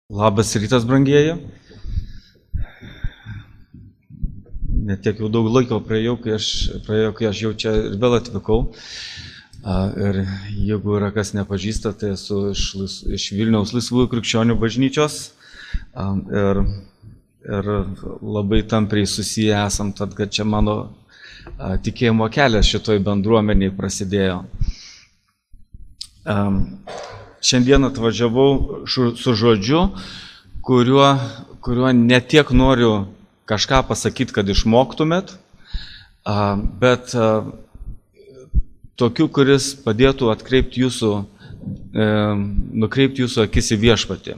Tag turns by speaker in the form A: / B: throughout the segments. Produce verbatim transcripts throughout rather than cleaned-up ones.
A: Labas rytas, brangieji. Netiek jau daug laiko praėjau, kai aš, praėjau, kai aš jau čia ir vėl atvykau. Ir jeigu yra kas nepažįsta, tai esu iš, iš Vilniaus Laisvųjų krikščionių bažnyčios. Ir, ir labai tampriai susiję esam, tad kad čia mano tikėjimo kelias šitoj bendruomeniai prasidėjo. Šiandien atvažiavau su žodžiu, kuriuo, kuriuo netiek noriu kažką pasakyti, kad išmoktumėt, bet tokiu, kuris padėtų atkreipti jūsų, nukreipti jūsų akis į viešpatį.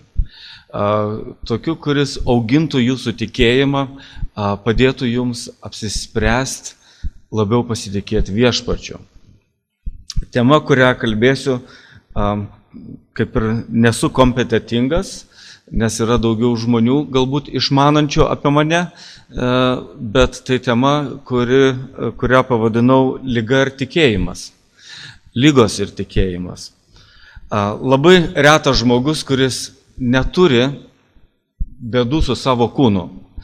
A: Tokiu, kuris augintų jūsų tikėjimą, padėtų jums apsispręsti, labiau pasitikėti viešpačiu. Tema, kurią kalbėsiu, kaip ir nesu kompetentingas, nes yra daugiau žmonių galbūt išmanančių apie mane, bet tai tema, kuri, kurią pavadinau lyga ir tikėjimas. Lygos ir tikėjimas. Labai retas žmogus, kuris neturi bėdų su savo kūnu,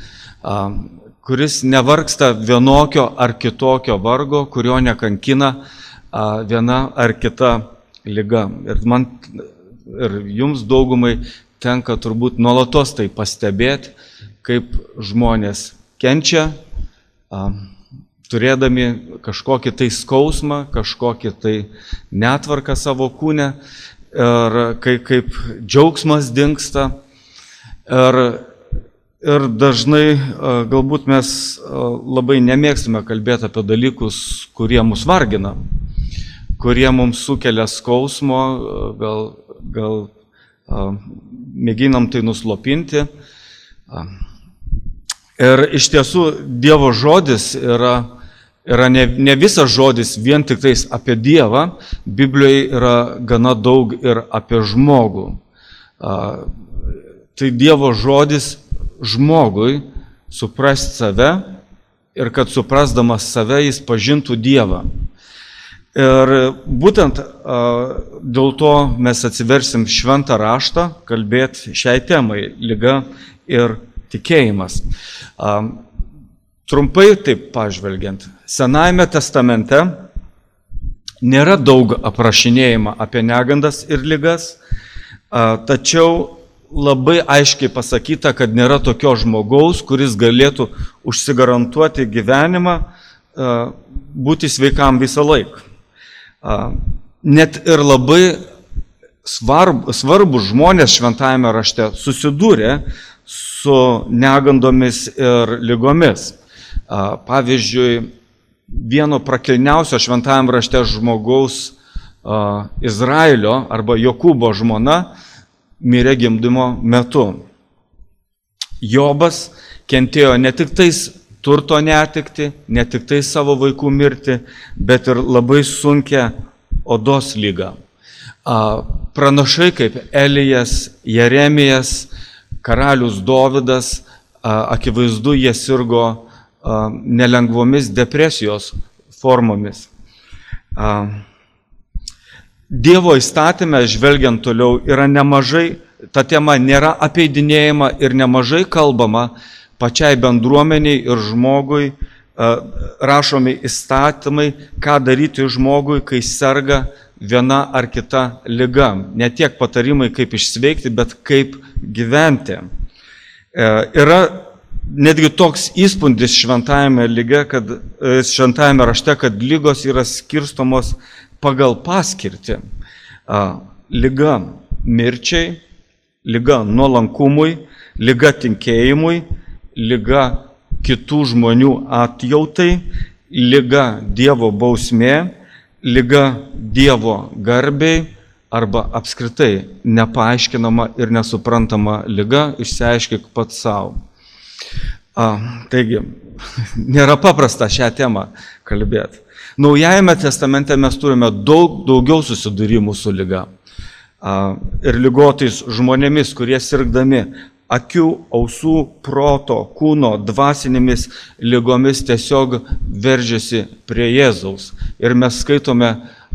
A: kuris nevargsta vienokio ar kitokio vargo, kurio nekankina viena ar kita lyga. Ir man ir jums daugumai tenka turbūt nuolatos tai pastebėti, kaip žmonės kenčia, turėdami kažkokį tai skausmą, kažkokį tai netvarką savo kūne, ir kaip, kaip džiaugsmas dingsta. Ir, ir dažnai galbūt mes labai nemėgstame kalbėti apie dalykus, kurie mus vargina, kurie mums sukelia skausmo, gal, gal a, mėginam tai nuslopinti. A. Ir iš tiesų Dievo žodis yra, yra ne, ne visas žodis vien tik tais apie Dievą, Biblijoje yra gana daug ir apie žmogų. A, tai Dievo žodis žmogui suprasti save ir kad suprasdamas save jis pažintų Dievą. Ir būtent dėl to mes atsiversim šventą raštą, kalbėti šiai temai – lyga ir tikėjimas. Trumpai taip pažvelgiant, Senajame testamente nėra daug aprašinėjama apie negandas ir lygas, tačiau labai aiškiai pasakyta, kad nėra tokio žmogaus, kuris galėtų užsigarantuoti gyvenimą, būti sveikam visą laiką. Net ir labai svarb, svarbus žmonės šventajame rašte susidūrė su negandomis ir lygomis. Pavyzdžiui, vieno prakilniausio šventajame rašte žmogaus Izraelio arba Jokūbo žmona mirė gimdymo metu. Jobas kentėjo ne tik tais turto netekti, ne tik tai savo vaikų mirti, bet ir labai sunkia odos lygą. Pranašai kaip Elijas, Jeremijas, karalius Dovydas, akivaizdu jie sirgo nelengvomis depresijos formomis. Dievo įstatyme, žvelgiant toliau, yra nemažai, ta tema nėra apeidinėjama ir nemažai kalbama pačiai bendruomeniai ir žmogui, rašomi įstatymai, ką daryti žmogui, kai serga viena ar kita liga. Ne tiek patarimai, kaip išsveikti, bet kaip gyventi. Yra netgi toks įspūdis šventajame lyge, kad šventajame rašte, kad lygos yra skirstomos pagal paskirtį. Liga mirčiai, liga nuolankumui, liga tikėjimui, liga kitų žmonių atjautai, liga Dievo bausmė, liga Dievo garbei arba apskritai nepaaiškinama ir nesuprantama liga, išsiaiškink pats savo. Taigi, nėra paprasta šią temą kalbėti. Naujajame testamente mes turime daug daugiau susidūrimų su liga. Ir ligotais žmonėmis, kurie sirgdami akių, ausų, proto, kūno, dvasinėmis lygomis tiesiog veržiasi prie Jėzaus. Ir mes skaitome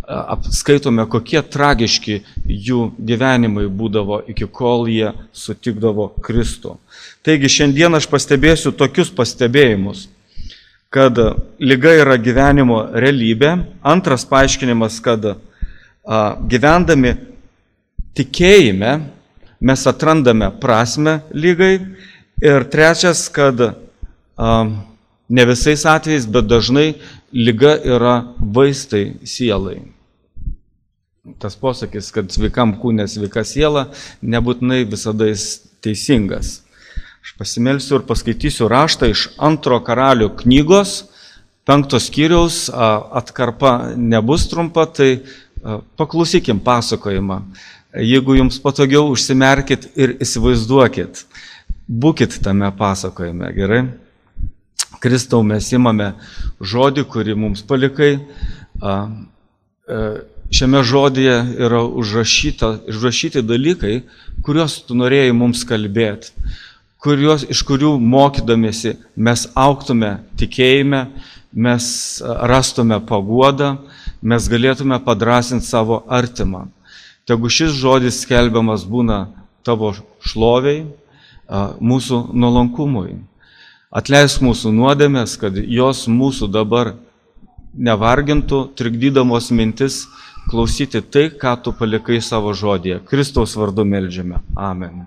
A: apskaitome, kokie tragiški jų gyvenimai būdavo, iki kol jie sutikdavo Kristų. Taigi šiandien aš pastebėsiu tokius pastebėjimus, kad liga yra gyvenimo realybė. Antras paaiškinimas, kad a, gyvendami tikėjime mes atrandame prasme lygai. Ir trečias, kad a, ne visais atvejais, bet dažnai liga yra vaistai sielai. Tas posakis, kad sveikam kūne sveika siela, nebūtinai visada teisingas. Aš pasimelsiu ir paskaitysiu raštą iš Antro karalių knygos, penktos skyriaus, atkarpa nebus trumpa, tai paklausykim pasakojimą. Jeigu jums patogiau, užsimerkit ir įsivaizduokit, būkit tame pasakojime, gerai? Kristau, mes imame žodį, kurį mums palikai. Šiame žodyje yra užrašyta, užrašyti dalykai, kuriuos tu norėjai mums kalbėti, kuriuos, iš kurių mokydamiesi mes augtume tikėjime, mes rastume paguodą, mes galėtume padrasinti savo artimą. Tegu šis žodis skelbiamas būna tavo šloviai, mūsų nuolankumui. Atleisk mūsų nuodėmės, kad jos mūsų dabar nevargintų, trikdydamos mintis klausyti tai, ką tu palikai savo žodyje. Kristaus vardu meldžiame. Amen.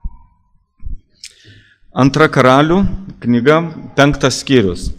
A: Antra karalių knyga, penktas skyrius.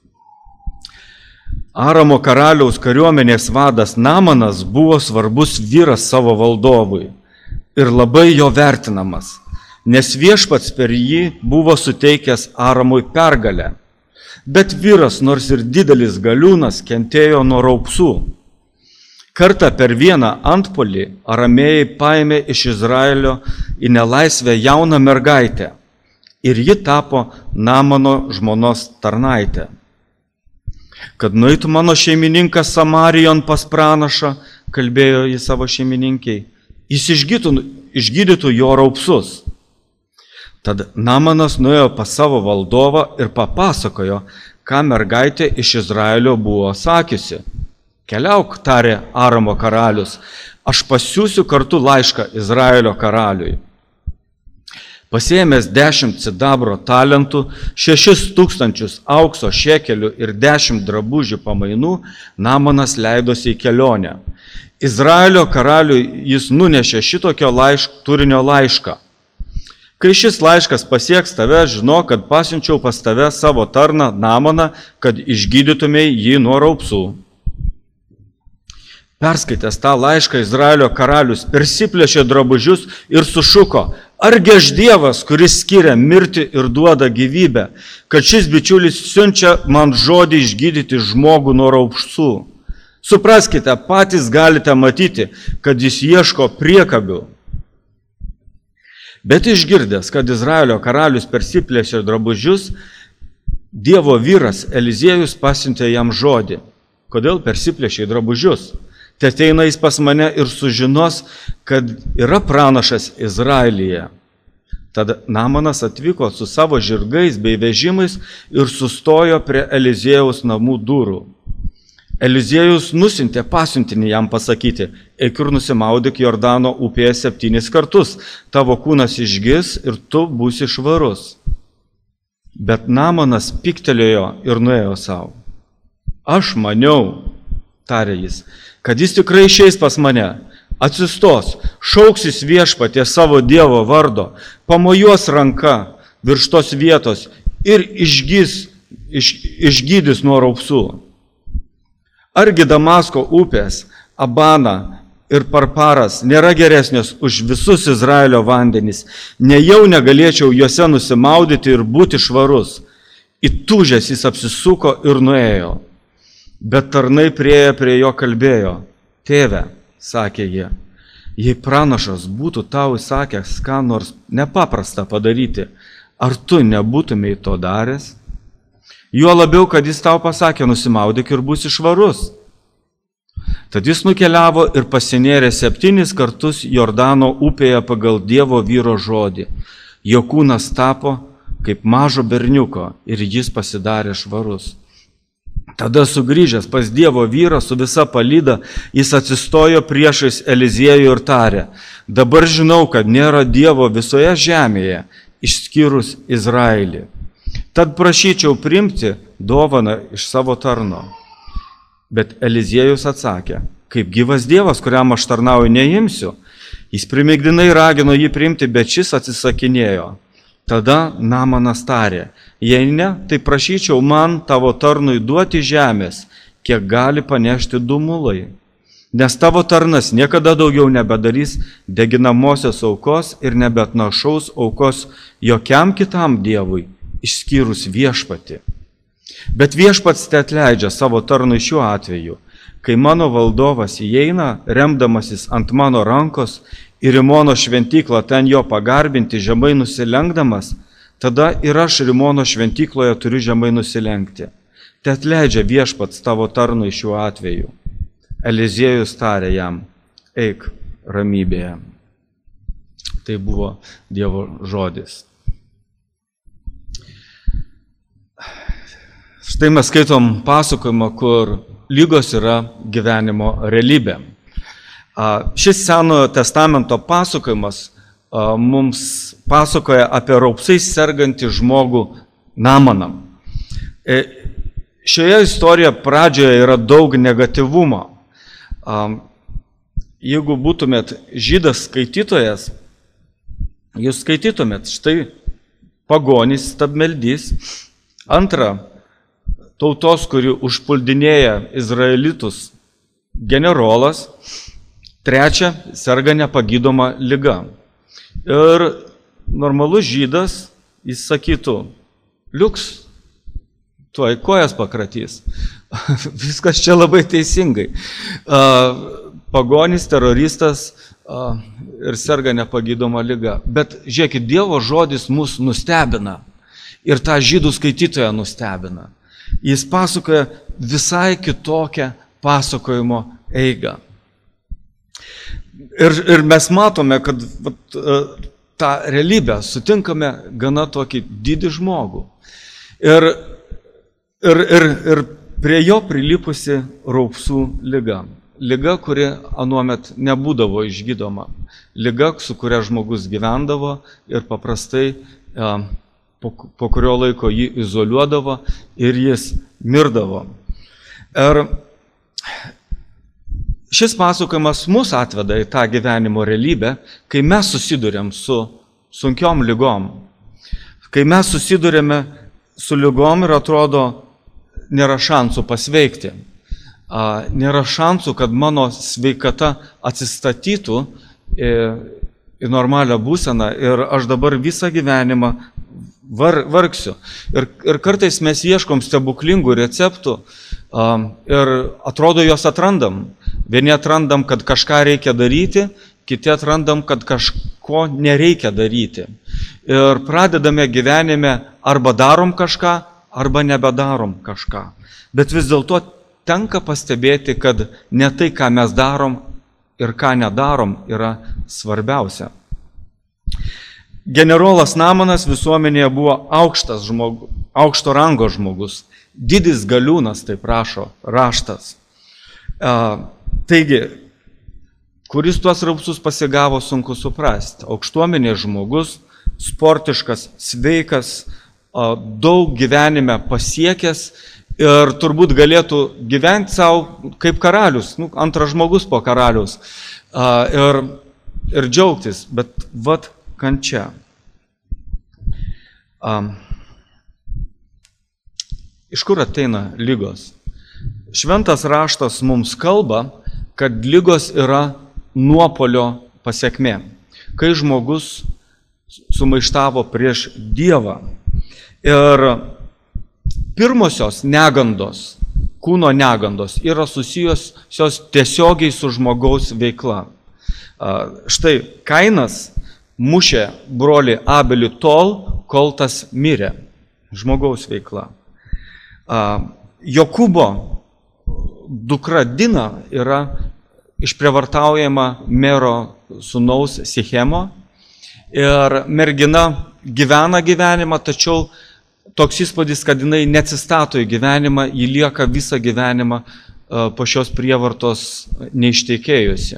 A: Aramo karaliaus kariuomenės vadas Namanas buvo svarbus vyras savo valdovui ir labai jo vertinamas, nes viešpats per jį buvo suteikęs Aramui pergalę. Bet vyras, nors ir didelis galiūnas, kentėjo nuo raupsų. Kartą per vieną antpuolį aramėjai paėmė iš Izraelio į nelaisvę jauną mergaitę ir ji tapo Namano žmonos tarnaitė. Kad nueitų mano šeimininkas Samarijon pas pranašą, kalbėjo jis savo šeimininkiai, jis išgydytų, išgydytų jo raupsus. Tad Namanas nuėjo pas savo valdovą ir papasakojo, ką mergaitė iš Izraelio buvo sakiusi. Keliauk, tarė Aramo karalius, aš pasiųsiu kartu laišką Izraelio karaliui. Pasiėmęs dešimt sidabro talentų, šešis tūkstančius aukso šekelių ir dešimt drabužių pamainų, Namanas leidosi į kelionę. Izraelio karaliui jis nunešė šitokio laišk, turinio laišką. Kai šis laiškas pasieks tave, žino, kad pasiunčiau pas tave savo tarną Namaną, kad išgydytumei jį nuo raupsų. Perskaitęs tą laišką, Izraelio karalius persiplėšė drabužius ir sušuko, argi aš Dievas, kuris skiria mirtį ir duoda gyvybę, kad šis bičiulis siunčia man žodį išgydyti žmogų nuo raupsų. Supraskite, patys galite matyti, kad jis ieško priekabių. Bet išgirdęs, kad Izraelio karalius persiplėšė drabužius, Dievo vyras Eliziejus pasiuntė jam žodį. Kodėl persiplėšė drabužius? Te ateina jis pas mane ir sužinos, kad yra pranašas Izraelyje. Tad Namanas atvyko su savo žirgais bei vežimais ir sustojo prie Eliziejaus namų durų. Eliziejus nusintė pasiuntinį jam pasakyti, eik ir nusimaudyk Jordano upėje septynis kartus, tavo kūnas išgis ir tu būsi švarus. Bet Namanas piktelėjo ir nuėjo savo. Aš maniau, tarė jis, kad jis tikrai išeis pas mane, atsistos, šauksis viešpatie savo Dievo vardo, pamojuos ranka virš tos vietos ir išgys, iš, išgydys nuo raupsų. Argi Damasko upės, Abana ir Parparas nėra geresnės už visus Izraelio vandenys, nejau negalėčiau juose nusimaudyti ir būti švarus. Įtūžęs jis apsisuko ir nuėjo. Bet tarnai prieėję prie jo kalbėjo, tėve, sakė jie, jei pranašas būtų tau įsakęs, ką nors nepaprasta padaryti, ar tu nebūtumei to daręs? Juo labiau, kad jis tau pasakė, nusimaudyk ir būsi švarus. Tad jis nukeliavo ir pasinėrė septynis kartus Jordano upėje pagal Dievo vyro žodį. Jo kūnas tapo kaip mažo berniuko ir jis pasidarė švarus. Tada sugrįžęs pas Dievo vyrą su visa palyda, jis atsistojo priešais Eliziejų ir tarė: dabar žinau, kad nėra Dievo visoje žemėje, išskyrus Izraelį. Tad prašyčiau priimti dovaną iš savo tarno. Bet Eliziejus atsakė: kaip gyvas Dievas, kuriam aš tarnauju, neimsiu. Jis primigdinai ragino jį priimti, bet šis atsisakinėjo. Tada Namanas tarė: jei ne, tai prašyčiau man tavo tarnui duoti žemės, kiek gali panešti du mulai. Nes tavo tarnas niekada daugiau nebedarys deginamosios aukos ir nebetnašaus aukos jokiam kitam dievui, išskyrus viešpatį. Bet viešpats te atleidžia savo tarnui šiuo atveju, kai mano valdovas įeina, remdamasis ant mano rankos, ir Rimono šventyklą ten jo pagarbinti žemai nusilenkdamas, tada ir aš Rimono šventykloje turiu žemai nusilenkti. Te atleidžia viešpats tavo tarnui šiuo atveju. Eliziejus tarė jam: eik ramybėje. Tai buvo Dievo žodis. Štai mes skaitom pasakojimą, kur lygos yra gyvenimo realybė. Šis Senojo testamento pasakojimas mums pasakoja apie raupsais sergantį žmogų Namaną. Šioje istorijoje pradžioje yra daug negatyvumo. Jeigu būtumėt žydas skaitytojas, jūs skaitytumėt štai pagonys, stabmeldys, antra, tautos, kuri užpuldinėja izraelitus, generolas, trečia, serga nepagydoma liga. Ir normalus žydas, jis sakytų: liuks, tuoj kojas pakratys. Viskas čia labai teisingai. Pagonis, teroristas ir serga nepagydoma liga. Bet žiūrėkit, Dievo žodis mus nustebina. Ir tą žydų skaitytoją nustebina. Jis pasakoja visai kitokią pasakojimo eigą. Ir, ir mes matome, kad vat, tą realybę sutinkame gana tokį didį žmogų. Ir, ir, ir, ir prie jo prilipusi raupsų liga. Liga, kuri anuomet nebūdavo išgydoma. Liga, su kuria žmogus gyvendavo ir paprastai po, po kurio laiko jį izoliuodavo ir jis mirdavo. Ir šis pasakojimas mus atveda į tą gyvenimo realybę, kai mes susidurėm su sunkiom ligom. Kai mes susidurėme su ligom ir atrodo, nėra šansų pasveikti. Nėra šansų, kad mano sveikata atsistatytų į, į normalią būseną ir aš dabar visą gyvenimą var, vargsiu. Ir, ir kartais mes ieškom stebuklingų receptų ir atrodo juos atrandam. Vieni atrandam, kad kažką reikia daryti, kiti atrandam, kad kažko nereikia daryti. Ir pradedame gyvenime arba darom kažką, arba nebedarom kažką. Bet vis dėlto tenka pastebėti, kad ne tai, ką mes darom ir ką nedarom, yra svarbiausia. Generolas Namanas visuomenėje buvo aukštas žmogus, aukšto rango žmogus, didis galiūnas, taip rašo raštas. Taigi, kuris tuos raupsus pasigavo, sunku suprasti. Aukštuomenės žmogus, sportiškas, sveikas, daug gyvenime pasiekęs ir turbūt galėtų gyventi savo kaip karalius, nu, antras žmogus po karalius ir, ir džiaugtis, bet vat kančia. Iš kur ateina lygos? Šventas raštas mums kalba, kad lygos yra nuopolio pasekmė, kai žmogus sumaištavo prieš Dievą. Ir pirmosios negandos, kūno negandos yra susijusios tiesiogiai su žmogaus veikla. Štai Kainas mušė brolį Abelį tol, kol tas mirė. Žmogaus veikla. Jokūbo dukra Dina yra išprievartaujama mero sūnaus Sichemo ir mergina gyvena gyvenimą, tačiau toks įspūdis, kad jinai neatsistato į gyvenimą, ji lieka visą gyvenimą po šios prievartos neištekėjusi.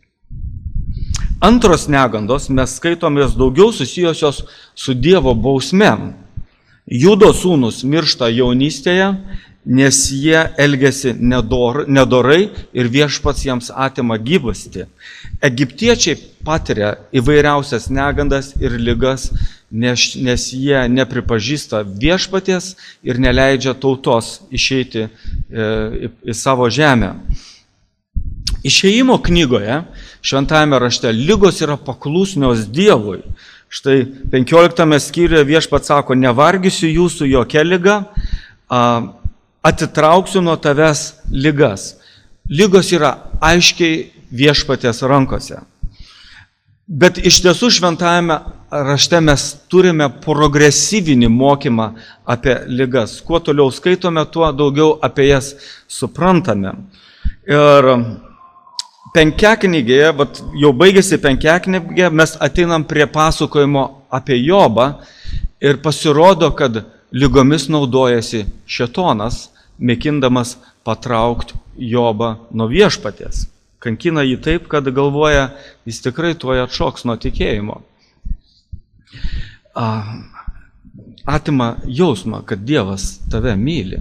A: Antros negandos mes skaitomės daugiau susijusios su Dievo bausme. Judo sūnus miršta jaunystėje, nes jie elgėsi nedor, nedorai ir viešpats jiems atima gyvastį. Egiptiečiai patiria įvairiausias negandas ir ligas, nes, nes jie nepripažįsta viešpaties ir neleidžia tautos išeiti e, į, į savo žemę. Išėjimo knygoje, šventajame rašte, ligos yra paklusnios Dievui. Štai penkioliktame skyriuje viešpats sako, nevargysiu jūsų jokia liga, atitrauksiu nuo tavęs ligas. Ligos yra aiškiai viešpaties rankose. Bet iš tiesų šventajame rašte mes turime progresyvinį mokymą apie ligas. Kuo toliau skaitome, tuo daugiau apie jas suprantame. Ir penkiaknygėje, jau baigėsi penkiaknygė, mes ateinam prie pasakojimo apie Jobą ir pasirodo, kad ligomis naudojasi šėtonas, mėgindamas patraukti Jobą nuo viešpaties. Kankina jį taip, kad galvoja, jis tikrai tuoj atšoks nuo tikėjimo. Atima jausmą, kad Dievas tave myli.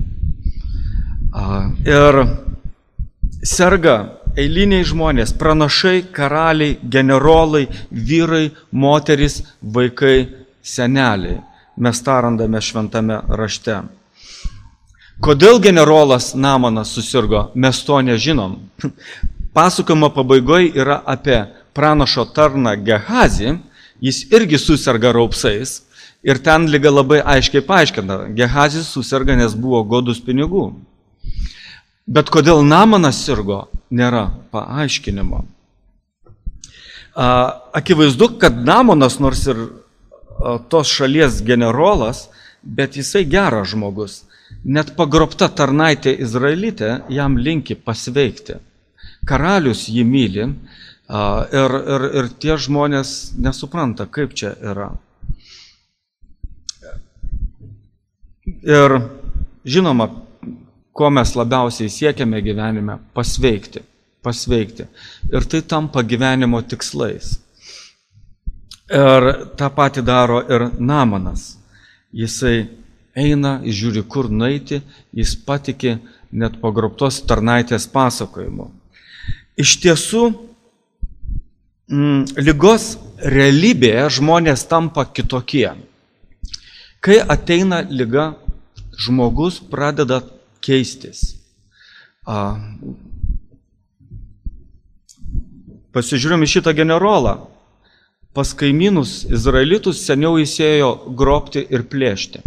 A: Ir serga eiliniai žmonės, pranašai, karaliai, generolai, vyrai, moterys, vaikai, seneliai. Mes tą randame šventame rašte. Kodėl generolas Namanas susirgo, mes to nežinom. Pasakojimo pabaigoje yra apie pranašo tarną Gehazį, jis irgi susirga raupsais ir ten liga labai aiškiai paaiškina. Gehazis susirga, nes buvo godus pinigų. Bet kodėl Namanas sirgo, nėra paaiškinimo. Akivaizdu, kad Namanas nors ir tos šalies generolas, bet jisai geras žmogus. Net pagrobta tarnaitė izraelitė jam linki pasveikti. Karalius jį myli ir, ir, ir tie žmonės nesupranta, kaip čia yra. Ir žinoma, ko mes labiausiai siekiame gyvenime – pasveikti, pasveikti. Ir tai tampa gyvenimo tikslais. Ir tą patį daro ir Namanas. Jisai eina, žiūri, kur nueiti, jis patiki net pagrobtos tarnaitės pasakojimu. Iš tiesų, m, ligos realybėje žmonės tampa kitokie. Kai ateina liga, žmogus pradeda keistis. A, pasižiūrėjom į šitą generolą. Pas kaimynus izraelitus seniau įsėjo grobti ir plėšti.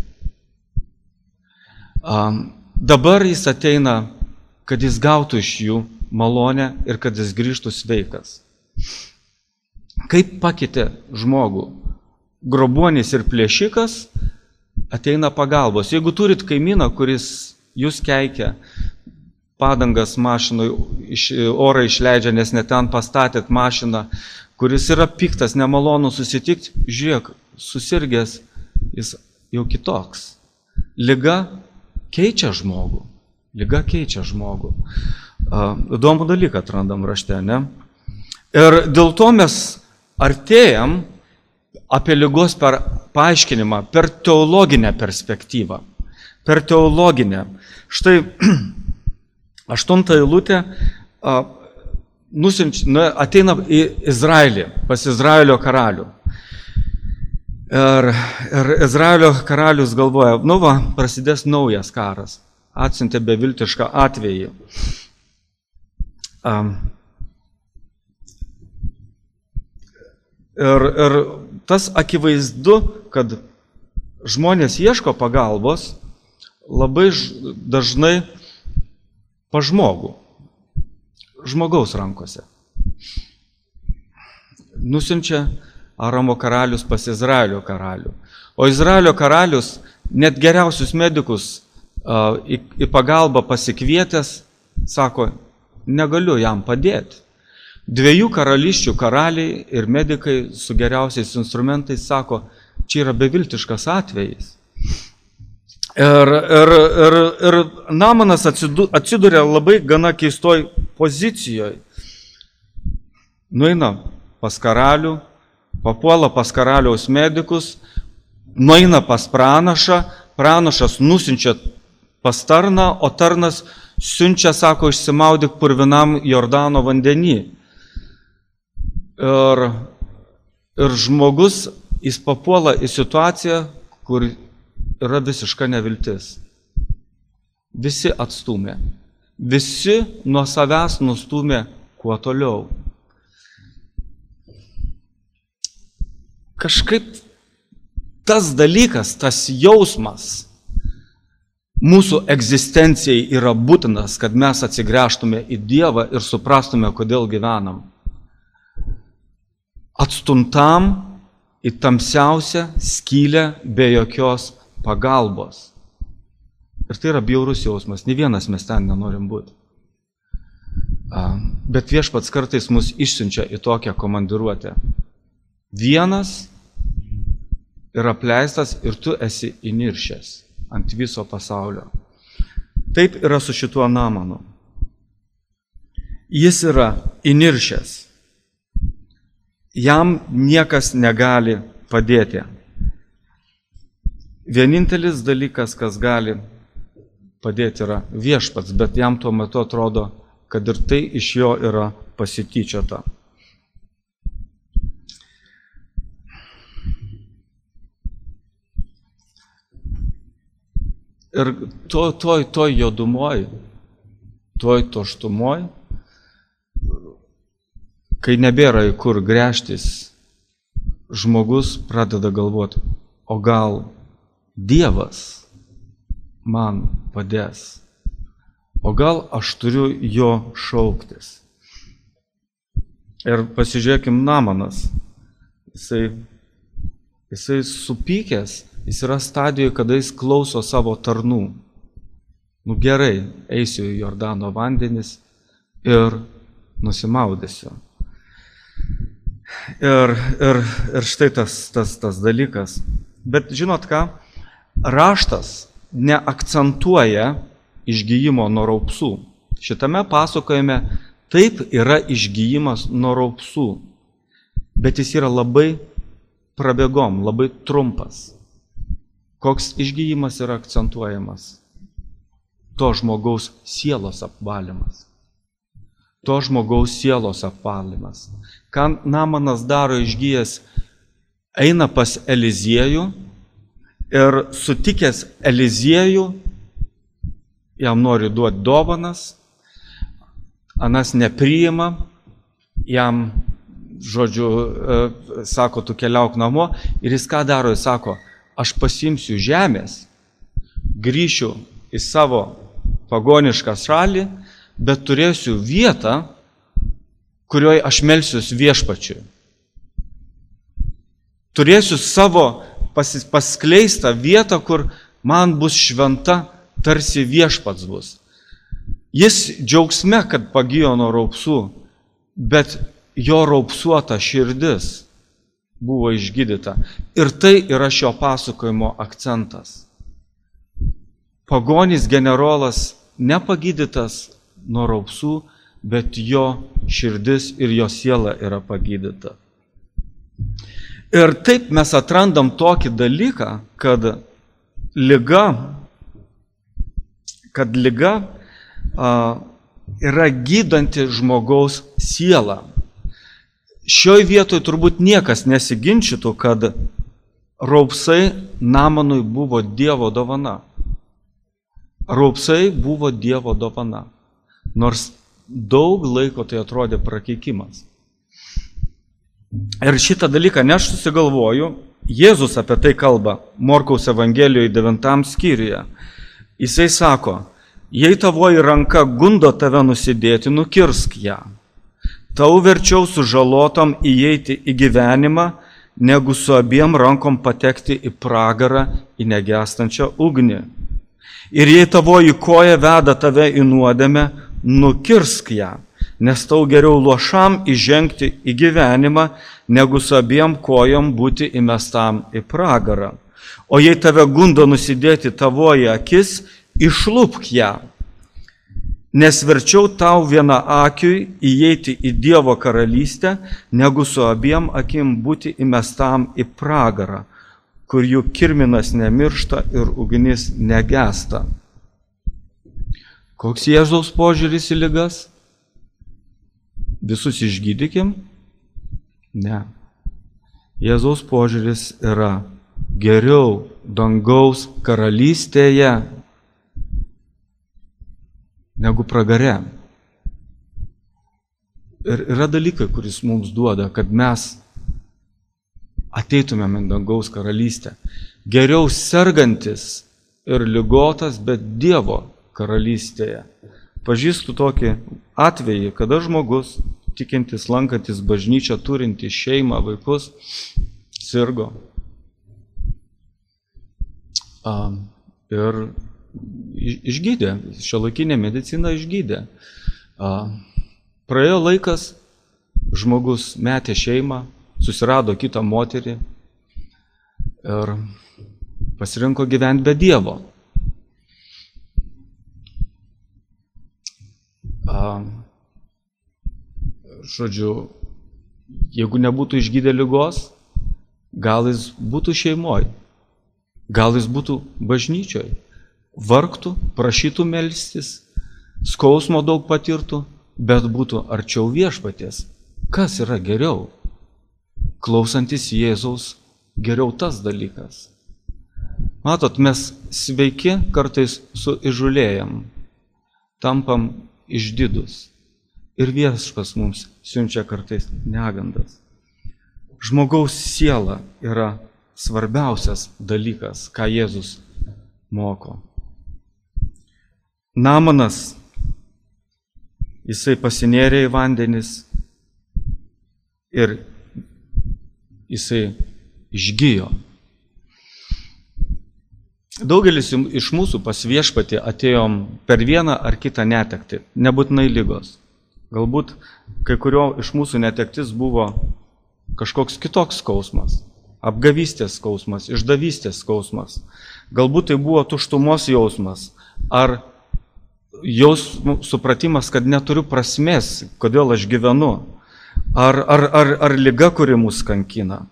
A: A, dabar jis ateina, kad jis gautų iš jų malonę ir kad jis grįžtų sveikas. Kaip pakeitė žmogų? Grobuonis ir plėšikas ateina pagalbos. Jeigu turit kaimyną, kuris jūs keikia, padangas mašinui iš, orą išleidžia, nes ne ten pastatėt mašiną, kuris yra piktas, nemalonu susitikti, žiūrėk, susirgęs, jis jau kitoks. Liga keičia žmogų. Liga keičia žmogų. Įdomų dalyką atrandam rašte, ne? Ir dėl to mes artėjam apie ligos per paaiškinimą, per teologinę perspektyvą. Per teologinę. Štai aštunta eilutė nusinč, na, ateina į Izraelį, pas Izraelio karalių. Ir, ir Izraelio karalius galvoja, nu va, prasidės naujas karas. Atsiuntė beviltišką atvejį. Um, ir, ir tas akivaizdu, kad žmonės ieško pagalbos labai dažnai pa žmogų, žmogaus rankose. Nusiunčia Aramo karalius pas Izraelio karalių. O Izraelio karalius net geriausius medikus uh, į, į pagalbą pasikvietęs, sako, negaliu jam padėti. Dviejų karališčių karaliai ir medikai su geriausiais instrumentais sako, čia yra beviltiškas atvejis. Ir, ir, ir, ir Namanas atsiduria labai gana keistoj pozicijoje. Nueina pas karalių, papuola pas karaliaus medikus, nueina pas pranašą, pranašas nusiunčia pas tarną, o tarnas siunčia, sako, išsimaudyk purvinam Jordano vandenį. Ir, ir žmogus, jis papuola į situaciją, kur yra visiška neviltis. Visi atstūmė. Visi nuo savęs nustūmė kuo toliau. Kažkaip tas dalykas, tas jausmas mūsų egzistencijai yra būtinas, kad mes atsigręžtume į Dievą ir suprastume, kodėl gyvenam. Atstumtam į tamsiausią skylę be jokios pagalbos. Ir tai yra bjaurus jausmas, nė vienas mes ten nenorim būti. Bet Viešpats kartais mus išsiunčia į tokią komandiruotę. Vienas ir apleistas ir tu esi įniršęs ant viso pasaulio. Taip yra su šituo Namanu. Jis yra įniršęs. Jam niekas negali padėti. Vienintelis dalykas, kas gali padėti, yra Viešpats, bet jam tuo metu atrodo, kad ir tai iš jo yra pasityčiota. Ir toj, toj, toj jodumoj, toj tuštumoj, kai nebėra į kur gręžtis, žmogus pradeda galvoti, o gal Dievas man padės, o gal aš turiu jo šauktis. Ir pasižiūrėkim, Namanas, jisai, jisai supykęs, jis yra stadijoje, kada jis klauso savo tarnų. Nu gerai, eisiu į Jordano vandenis ir nusimaudysiu. Ir, ir, ir štai tas, tas, tas dalykas. Bet žinot ką, raštas neakcentuoja išgijimo nuo raupsų. Šitame pasakojime taip yra išgijimas nuo raupsų, bet jis yra labai prabėgom, labai trumpas. Koks išgijimas yra akcentuojamas? To žmogaus sielos apvalymas. To žmogaus sielos apvalymas. Ką Namanas daro išgijęs? Eina pas Eliziejų ir sutikęs Eliziejų, jam nori duoti dovanas, anas nepriima, jam, žodžiu, sako, tu keliauk namo, ir jis ką daro, jis sako, aš pasiimsiu žemės, grįšiu į savo pagonišką šalį, bet turėsiu vietą, kurioje aš melsiuos Viešpačiui. Turėsiu savo pas, paskleistą vietą, kur man bus šventa, tarsi Viešpats bus. Jis džiaugsme, kad pagijo nuo raupsų, bet jo raupsuota širdis buvo išgydyta. Ir tai yra šio pasakojimo akcentas. Pagonis generolas nepagydytas nuo raupsų, bet jo širdis ir jo siela yra pagydyta. Ir taip mes atrandam tokį dalyką, kad liga, kad liga a, yra gydanti žmogaus sielą. Šioj vietoj turbūt niekas nesiginčytų, kad raupsai Namanui buvo Dievo dovana. Raupsai buvo Dievo dovana, nors daug laiko tai atrodė prakeikimas. Ir šitą dalyką ne aš susigalvoju, Jėzus apie tai kalba Morkaus Evangelijoje devintam skyriuje. Jisai sako, jei tavoji ranka gundo tave nusidėti, nukirsk ją. Tau verčiau sužalotam įeiti į gyvenimą, negu su abiem rankom patekti į pragarą, į negęstančią ugnį. Ir jei tavoji koja veda tave į nuodėmę, nukirsk ją, nes tau geriau luošam įžengti į gyvenimą, negu su abiem kojom būti įmestam į pragarą, O jei tave gundo nusidėti tavoji akis, išlupk ją. Nes verčiau tau viena akiui įeiti į Dievo karalystę, negu su abiem akim būti įmestam į pragarą, kur jų kirminas nemiršta ir ugnis negesta. Koks Jėzaus požiūris į ligas? Visus išgydykim? Ne. Jėzaus požiūris yra geriau dangaus karalystėje negu pragare. Ir yra dalykai, kuris mums duoda, kad mes ateitumėm į dangaus karalystę. Geriau sergantis ir ligotas, bet Dievo karalystėje. Pažįstu tokį atvejį, kada žmogus, tikintis, lankantis bažnyčią, turintis šeimą, vaikus, sirgo. A, ir išgydė, šiuolaikinė medicina išgydė. A, praėjo laikas, žmogus metė šeimą, susirado kitą moterį ir pasirinko gyventi be Dievo. A, žodžiu, jeigu nebūtų išgydę ligos, gal jis būtų šeimoj, gal jis būtų bažnyčioj, vargtų, prašytų melstis, skausmo daug patirtų, bet būtų arčiau viešpaties. Kas yra geriau? Klausantis Jėzaus geriau tas dalykas. Matot, mes sveiki kartais suįžulėjam, tampam išdidus. Ir viešpas mums siunčia kartais negandas. Žmogaus siela yra svarbiausias dalykas, ką Jėzus moko. Namanas, jisai pasinėrė į vandenis ir jisai išgijo. Daugelis iš mūsų pas viešpatį atėjom per vieną ar kitą netektį, nebūtinai ligos. Galbūt kai kurio iš mūsų netektis buvo kažkoks kitoks skausmas, apgavystės skausmas, išdavystės skausmas. Galbūt tai buvo tuštumos jausmas, ar jaus supratimas, kad neturiu prasmės, kodėl aš gyvenu, ar, ar, ar, ar liga, kuri mus kankina.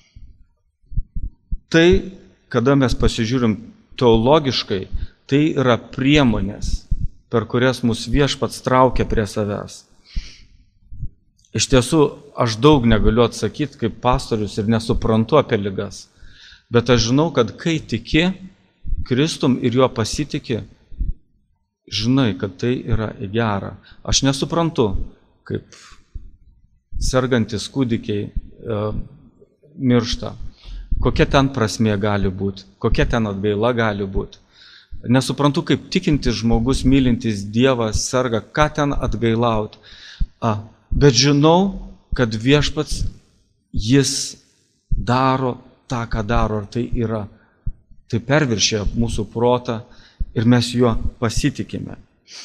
A: Tai, kada mes pasižiūrim teologiškai, tai yra priemonės, per kurias mus viešpats traukia prie savęs. Iš tiesų, aš daug negaliu atsakyti kaip pastorius ir nesuprantu apie ligas, bet aš žinau, kad kai tiki Kristum ir juo pasitiki, žinai, kad tai yra į gerą. Aš nesuprantu, kaip sergantis kūdikiai e, miršta, kokia ten prasmė gali būti, kokia ten atgaila gali būti. Nesuprantu, kaip tikintis žmogus, mylintis Dievą, serga, ką ten atgailauti. A, bet žinau, kad viešpats, jis daro tą, ką daro, ir tai yra, tai perviršė mūsų protą ir mes juo pasitikime.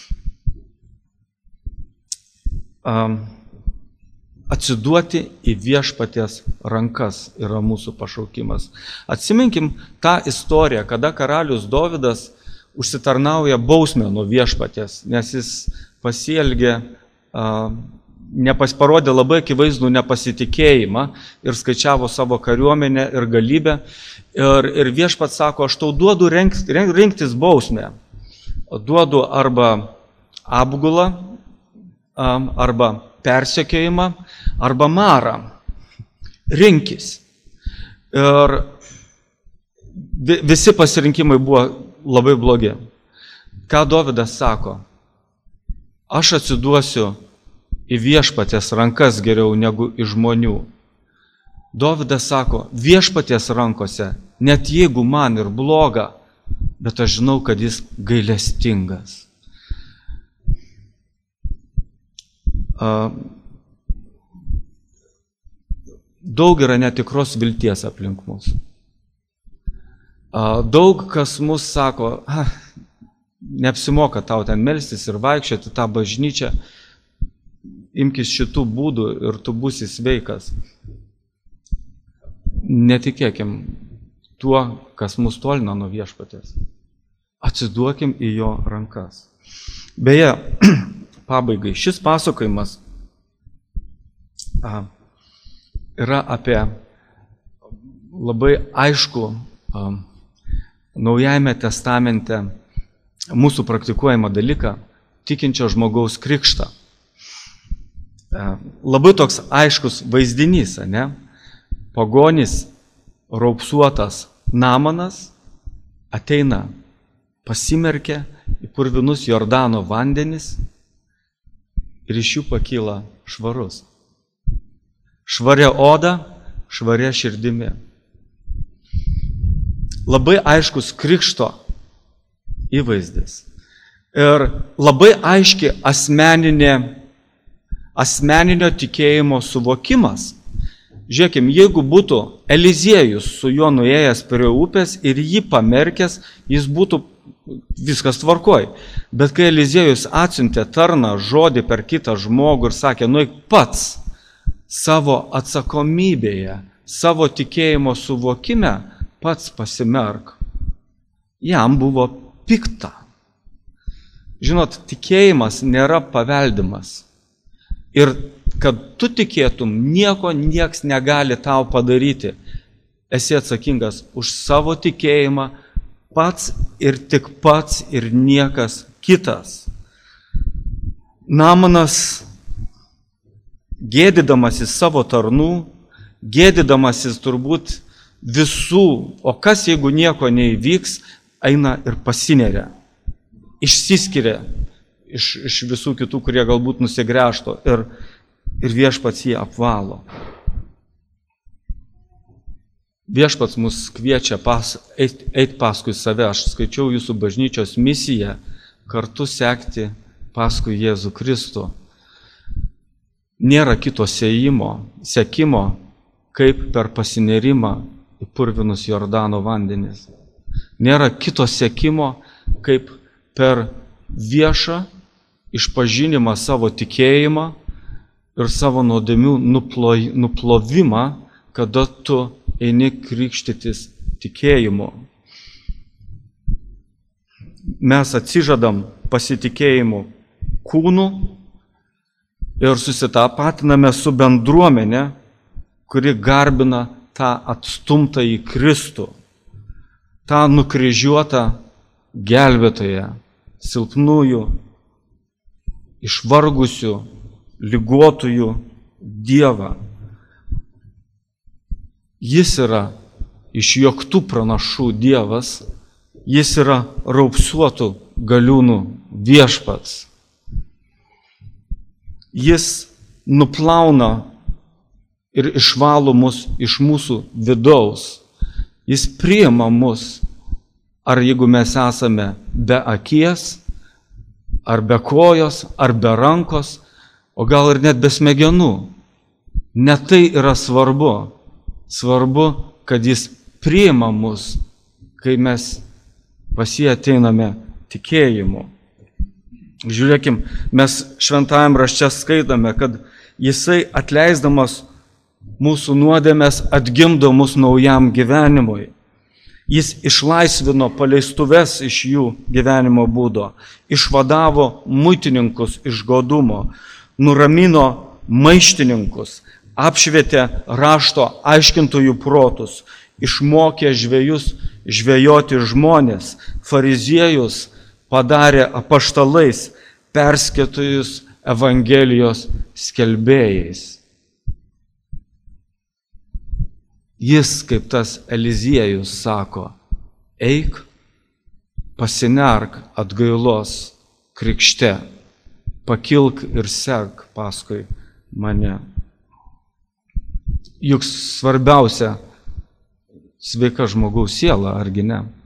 A: Um, atsiduoti į viešpaties rankas yra mūsų pašaukimas. Atsiminkim tą istoriją, kada karalius Dovydas užsitarnauja bausmę nuo viešpaties, nes jis pasielgė, uh, nepasparodė labai akivaizdų nepasitikėjimą ir skaičiavo savo kariuomenę ir galybę. Ir, ir viešpats sako, aš tau duodu renk, renk, rinktis bausmę. Duodu arba apgulą, arba persekiojimą, arba marą. Rinkis. Ir visi pasirinkimai buvo labai blogi. Ką Dovydas sako? Aš atsiduosiu į viešpaties rankas geriau negu į žmonių. Dovydas sako, viešpaties rankose, net jeigu man ir bloga, bet aš žinau, kad jis gailestingas. Daug yra netikros vilties aplink mus. Daug kas mus sako, neapsimoka tau ten melstis ir vaikščioti tą bažnyčią, imkis šitų būdų ir tu būsi sveikas. Netikėkim tuo, kas mus tolina nuo viešpaties. Atsiduokim į jo rankas. Beje, pabaigai, šis pasakojimas a, yra apie labai aišku a, Naujajame testamente mūsų praktikuojamą dalyką, tikinčio žmogaus krikštą. A, labai toks aiškus vaizdinys, ne? Pagonis, raupsuotas Namanas ateina, pasimerkia į purvinus Jordano vandenis ir iš jų pakyla švarus. Švaria oda, švaria širdimi. Labai aiškus krikšto įvaizdis. Ir labai aiški asmeninė, asmeninio tikėjimo suvokimas. Žiūrėkim, jeigu būtų Eliziejus su juo nuėjęs prie upės ir jį pamerkęs, jis būtų viskas tvarkoj. Bet kai Eliziejus atsiuntė tarną žodį per kitą žmogų ir sakė, nueik pats savo atsakomybėje, savo tikėjimo suvokime, pats pasimerk. Jam buvo pikta. Žinot, tikėjimas nėra paveldimas. Ir kad tu tikėtum, nieko nieks negali tau padaryti. Esi atsakingas už savo tikėjimą pats ir tik pats ir niekas kitas. Namanas, gėdydamasis savo tarnų, gėdydamasis turbūt visų, o kas jeigu nieko neįvyks, eina ir pasineria. Išsiskiria iš, iš visų kitų, kurie galbūt nusigręžto ir, ir viešpats jį apvalo. Viešpats mus kviečia pas, eit, eit paskui save. Aš skaičiau jūsų bažnyčios misiją kartu sekti paskui Jėzų Kristų. Nėra kito sėjimo, sekimo, kaip per pasinerimą į purvinus Jordano vandenis. Nėra kito sekimo, kaip per viešą išpažinimą savo tikėjimą ir savo nuodėmių nuplovimą, kada tu eini krikštytis tikėjimu. Mes atsižadam pasitikėjimu kūnu ir susitapatiname su bendruomenė, kuri garbina tą atstumtą į Kristų, tą nukryžiuotą gelbėtoją, silpnųjų, išvargusių, ligotųjų Dievą. Jis yra išjuoktų pranašų Dievas, jis yra raupsuotų galiūnų viešpats. Jis nuplauna ir išvalo mus iš mūsų vidaus. Jis priima mus, ar jeigu mes esame be akies, ar be kojos, ar be rankos, o gal ir net be smegenų. Ne tai yra svarbu. Svarbu, kad jis priima mus, kai mes pas jį ateiname tikėjimu. Žiūrėkim, mes šventajam rašte skaitame, kad jisai atleisdamas mūsų nuodėmes atgimdo mus naujam gyvenimui. Jis išlaisvino paleistuves iš jų gyvenimo būdo, išvadavo muitininkus iš godumo, nuramino maištininkus, apšvietė rašto aiškintojų protus, išmokė žvejus žvejoti žmonės, fariziejus padarė apaštalais, perskėtojus Evangelijos skelbėjais. Jis, kaip tas Eliziejus, sako, eik, pasinerk atgailos krikšte, pakilk ir sek paskui mane. Juk svarbiausia sveika žmogaus siela, argi ne?